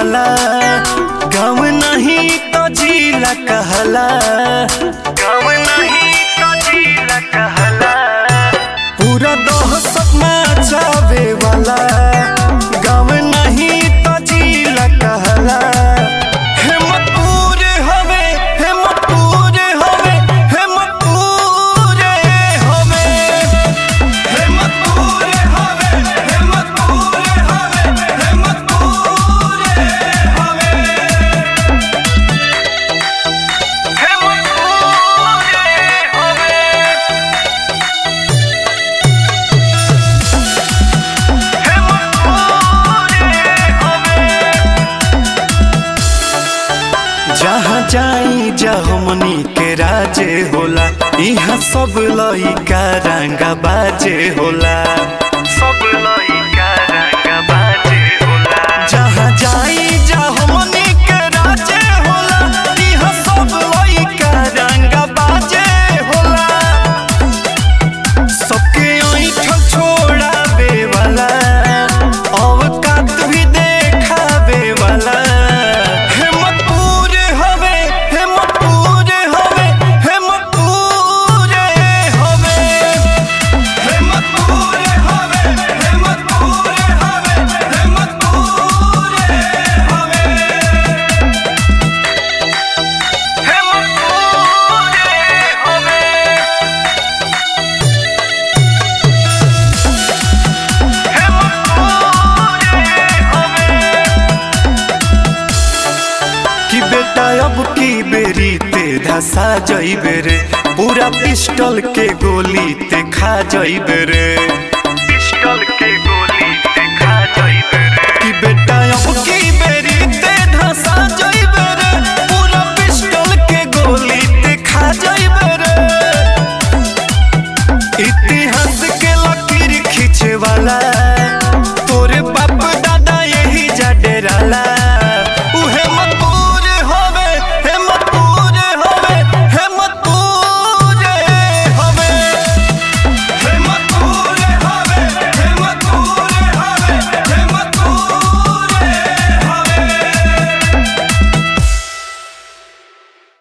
वाला गाँव नहीं तो जिला कहला, गाँव नहीं तो जिला कहला। पूरा दहशत मचावे वाला गाँव नहीं तो जिला कहला। जहाँ जाई जा हमनी के राजे होला, यहाँ सब लइका रंगा बाजे होला, सब लइका रंगा बाजे होला। जहाँ जाई जा हमनी के राजे होला, यहाँ सब लइका रंगा बाजे होला। सबके ऐठल छोड़ावे वाला, औकात भी देखावे वाला। कि बेटा अब की बेरी ते धसा जइबे रे, पूरा पिस्टल के गोली ते खा जइबे रे।